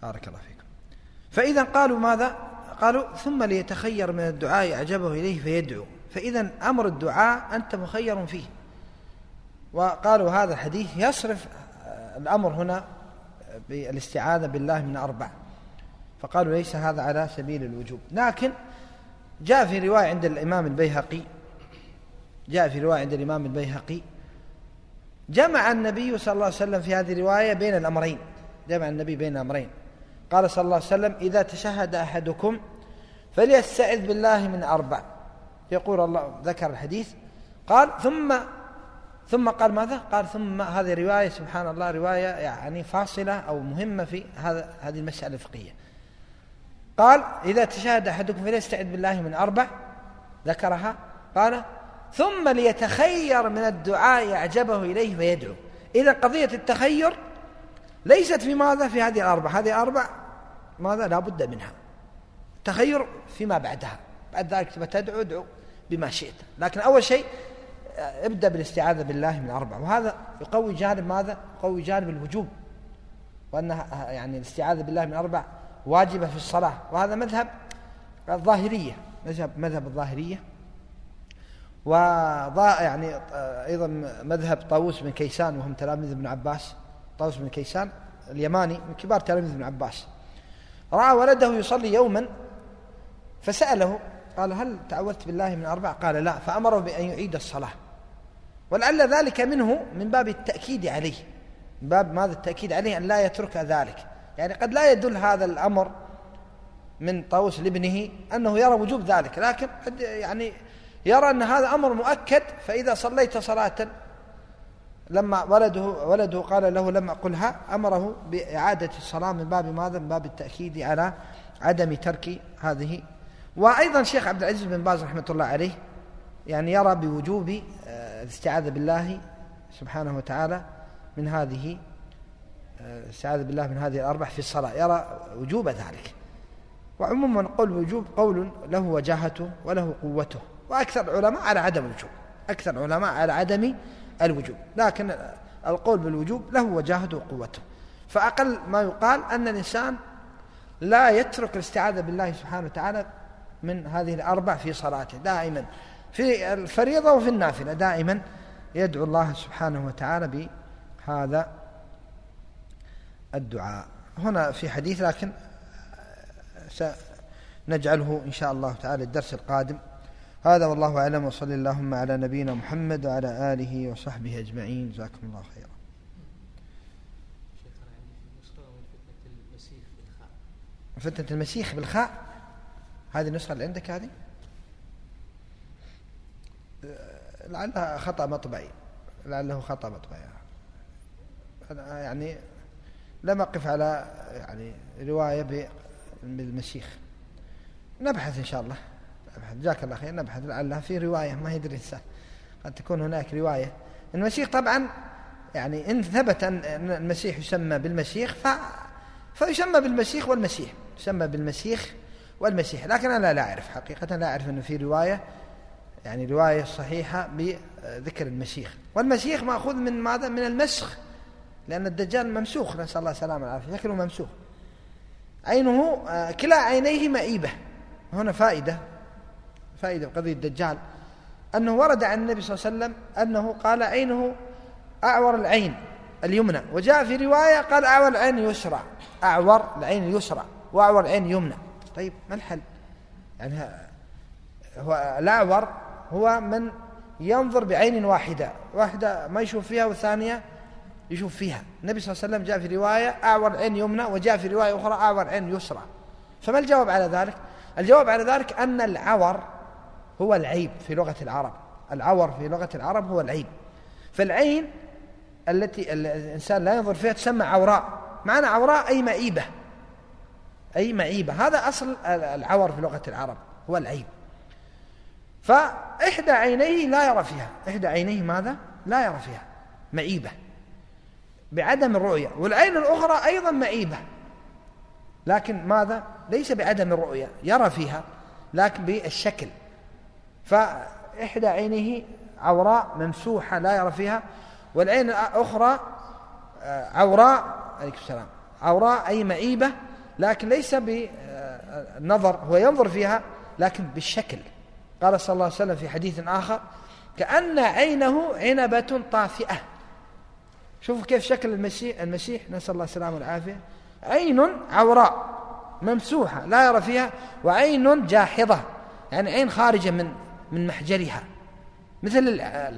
بارك الله فيكم. فإذا قالوا ماذا؟ قالوا ثم ليتخير من الدعاء أعجبه إليه فيدعو. فإذا أمر الدعاء أنت مخير فيه. وقالوا هذا الحديث يصرف الأمر هنا بالاستعاذة بالله من 4، فقالوا ليس هذا على سبيل الوجوب. لكن جاء في رواية عند الإمام البيهقي جمع النبي صلى الله عليه وسلم في هذه الرواية بين الأمرين، جمع النبي بين الأمرين. قال صلى الله عليه وسلم: إذا تشهد أحدكم فليستعذ بالله من 4. يقول الله، ذكر الحديث، قال ثم قال ماذا؟ قال ثم هذه رواية سبحان الله رواية يعني فاصلة أو مهمة في هذه المسألة الفقهية. قال: إذا تشهد أحدكم فليستعذ بالله من 4، ذكرها. قال: ثم ليتخير من الدعاء أعجبه إليه فيدعو. إذا قضية التخير ليست في ماذا؟ في هذه 4. هذه 4 ماذا؟ لا بد منها. تخير فيما بعدها، بعد ذلك تدعو ادعو بما شئت، لكن أول شيء ابدأ بالاستعاذة بالله من 4. وهذا يقوي جانب ماذا؟ يقوي جانب الوجوب، وأنها يعني الاستعاذة بالله من 4 واجبة في الصلاة. وهذا مذهب الظاهرية، مذهب الظاهرية، يعني أيضا مذهب طاووس بن كيسان، وهم تلاميذ ابن عباس. طاووس بن كيسان اليماني من كبار تلاميذ ابن عباس، رأى ولده يصلي يوما فسأله، قال: هل تعوذت بالله من 4؟ قال: لا. فأمره بأن يعيد الصلاة. ولعل ذلك منه من باب التأكيد عليه، من باب ماذا؟ التأكيد عليه أن لا يترك ذلك. يعني قد لا يدل هذا الأمر من طاووس لابنه أنه يرى وجوب ذلك، لكن قد يعني يرى أن هذا أمر مؤكد. فإذا صليت صلاة، لما ولده قال له لما قلها، أمره بإعادة الصلاة من باب ماذا؟ من باب التأكيد على عدم ترك هذه. وأيضا شيخ عبد العزيز بن باز رحمة الله عليه يعني يرى بوجوب الاستعاذة بالله سبحانه وتعالى من هذه الاستعاذة بالله من هذه 4 في الصلاة، يرى وجوب ذلك. وعموما قول وجوب قول له وجاهته وله قوته، وأكثر العلماء على عدم الوجوب، أكثر العلماء على عدم الوجوب، لكن القول بالوجوب له وجاهته وقوته. فأقل ما يقال أن الإنسان لا يترك الاستعاذة بالله سبحانه وتعالى من هذه 4 في صلاته، دائما في الفريضة وفي النافلة دائما يدعو الله سبحانه وتعالى بهذا الدعاء. هنا في حديث، لكن سنجعله إن شاء الله تعالى الدرس القادم. هذا والله أعلم، وصلى اللهم على نبينا محمد وعلى آله وصحبه أجمعين. جزاكم الله خيرا. فتنة المسيح بالخاء، هذه النسخة اللي عندك هذه لعلها خطأ مطبعي، لعله خطأ مطبعي. أنا يعني لم أقف على يعني رواية بالمسيح. نبحث إن شاء الله، جزاك الله خير، نبحث لعلها في رواية، ما يدري الإنسان، قد تكون هناك رواية. المسيح طبعا يعني إن ثبت أن المسيح يسمى بالمسيح فيسمى بالمسيح والمسيح، يسمى بالمسيح والمسيح. لكن أنا لا أعرف حقيقة، لا أعرف أنه في رواية يعني رواية صحيحة بذكر المسيح. والمسيح مأخوذ من ماذا؟ من المسخ، لأن الدجال ممسوخ، نسأل الله السلامة والعافية، شكله ممسوخ، عينه كلا عينيه مئيبة. هنا فائدة بقضية الدجال، أنه ورد عن النبي صلى الله عليه وسلم أنه قال عينه أعور العين اليمنى، وجاء في رواية قال أعور العين اليسرى، أعور العين اليسرى وأعور العين اليمنى. طيب ما الحل؟ يعني هو الأعور هو من ينظر بعين واحدة ما يشوف فيها والثانية يشوف فيها. النبي صلى الله عليه وسلم جاء في رواية أعور العين يمنى، وجاء في رواية أخرى أعور العين يسرى. فما الجواب على ذلك؟ الجواب على ذلك أن العور هو العيب في لغة العرب، العور في لغة العرب هو العيب. فالعين التي الإنسان لا ينظر فيها تسمى عوراء، معنى عوراء أي معيبة، هذا أصل العور في لغة العرب هو العيب. فإحدى عينيه لا يرى فيها، إحدى عينيه ماذا؟ لا يرى فيها، معيبة بعدم الرؤية، والعين الأخرى أيضا معيبة، لكن ماذا؟ ليس بعدم الرؤية، يرى فيها لكن بالشكل. فإحدى عينه عوراء ممسوحة لا يرى فيها، والعين الأخرى عوراء، عليكم السلام، عوراء أي معيبة لكن ليس بالنظر، هو ينظر فيها لكن بالشكل. قال صلى الله عليه وسلم في حديث آخر: كأن عينه عنبة طافئة. شوفوا كيف شكل المسيح نسأل الله السلامة والعافية، عين عوراء ممسوحة لا يرى فيها، وعين جاحظة يعني عين خارجة من محجرها، مثل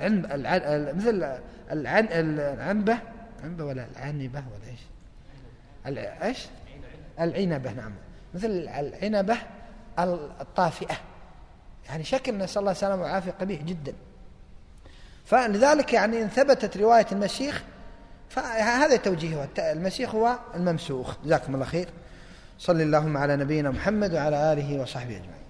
العنبة ولا العنبة ولا ايش العنبة، نعم، مثل العنبة الطافئة، يعني شكل نسأل الله السلامة والعافية قبيح جدا. فلذلك يعني إن ثبتت رواية المسيح فهذا توجيهها، المسيح هو الممسوخ. جزاكم الله خير. صلى اللهم على نبينا محمد وعلى آله وصحبه أجمعين.